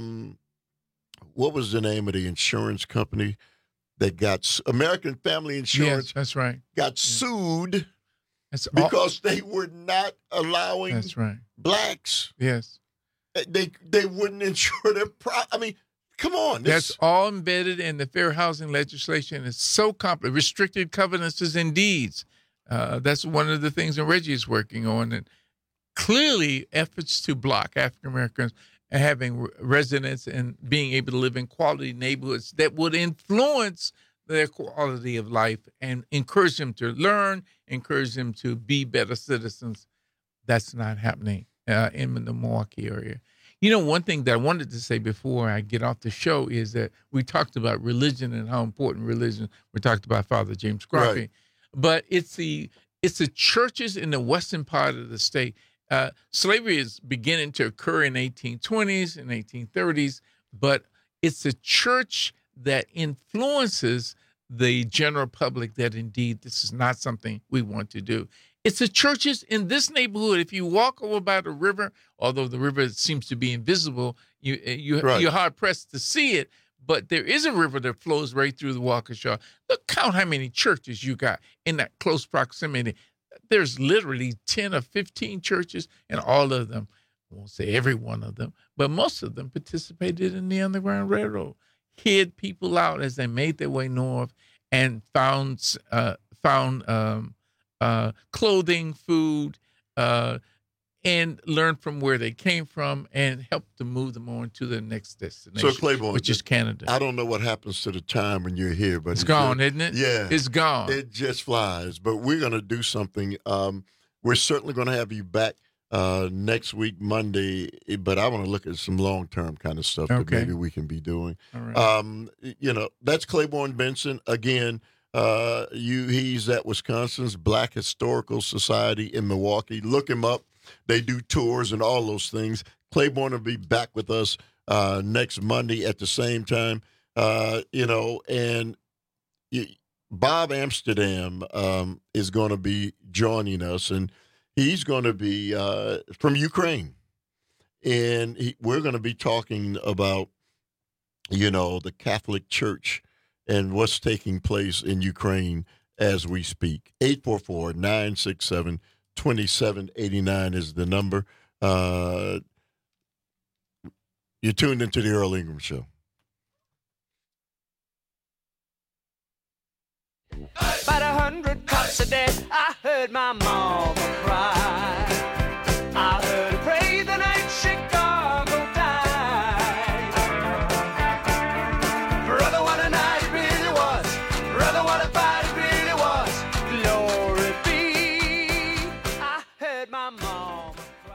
what was the name of the insurance company that got American Family Insurance? Yes, that's right. Got sued because they were not allowing blacks. Yes, they wouldn't insure their I mean, come on. That's all embedded in the fair housing legislation. It's so complex. Restricted covenants and deeds. That's one of the things that Reggie is working on. And clearly efforts to block African Americans having residence and being able to live in quality neighborhoods that would influence their quality of life and encourage them to learn, encourage them to be better citizens. That's not happening in the Milwaukee area. You know, one thing that I wanted to say before I get off the show is that we talked about religion and how important religion. We talked about Father James Groffey, but it's the churches in the western part of the state. Slavery is beginning to occur in 1820s and 1830s, but it's the church that influences the general public that indeed this is not something we want to do. It's the churches in this neighborhood. If you walk over by the river, although the river seems to be invisible, you're hard pressed to see it. But there is a river that flows right through the Waukesha. Look, count how many churches you got in that close proximity. There's literally 10 or 15 churches, and all of them, I won't say every one of them, but most of them participated in the Underground Railroad, hid people out as they made their way north and found clothing, food, and learned from where they came from and helped to move them on to the next destination, so Claiborne, which is Canada. I don't know what happens to the time when you're here, but it's gone, isn't it? Yeah. It's gone. It just flies. But we're going to do something. We're certainly going to have you back next week, Monday, but I want to look at some long-term kind of stuff that maybe we can be doing. All right. You know, that's Claiborne Benson. Again, he's at Wisconsin's Black Historical Society in Milwaukee. Look him up. They do tours and all those things. Claiborne will be back with us next Monday at the same time. You know, and Bob Amsterdam is going to be joining us, and he's going to be from Ukraine. And we're going to be talking about, you know, the Catholic Church and what's taking place in Ukraine as we speak. 844-967-2789 is the number. You're tuned into the Earl Ingram Show. About 100 cops are dead. I heard my mama cry. I heard her pray the night Chicago died. Brother, what a night it really was. Brother, what a fight it really was. Glory be. I heard my mama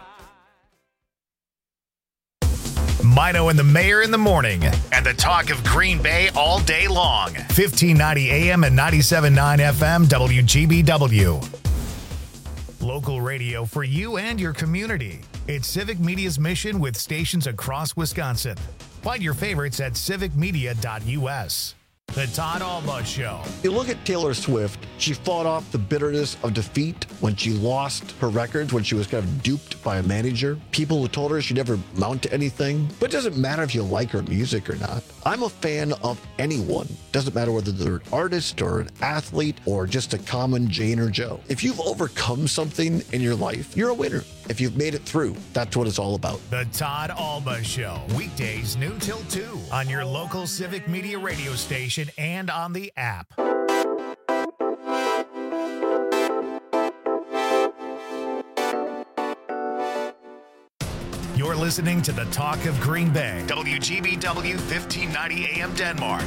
cry. Mino and the Mayor in the morning, and the talk of Green Bay all day long. 1590 AM and 97.9 FM WGBW. Local radio for you and your community. It's Civic Media's mission with stations across Wisconsin. Find your favorites at civicmedia.us. The Todd Alba Show. You look at Taylor Swift, she fought off the bitterness of defeat when she lost her records, when she was kind of duped by a manager. People who told her she'd never amount to anything. But it doesn't matter if you like her music or not. I'm a fan of anyone. Doesn't matter whether they're an artist or an athlete or just a common Jane or Joe. If you've overcome something in your life, you're a winner. If you've made it through, that's what it's all about. The Todd Alba Show. Weekdays noon till 2 on your local Civic Media radio station and on the app. You're listening to the Talk of Green Bay. WGBW 1590 AM Denmark.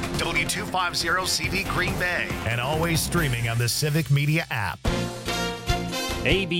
W250 CV Green Bay. And always streaming on the Civic Media app. AB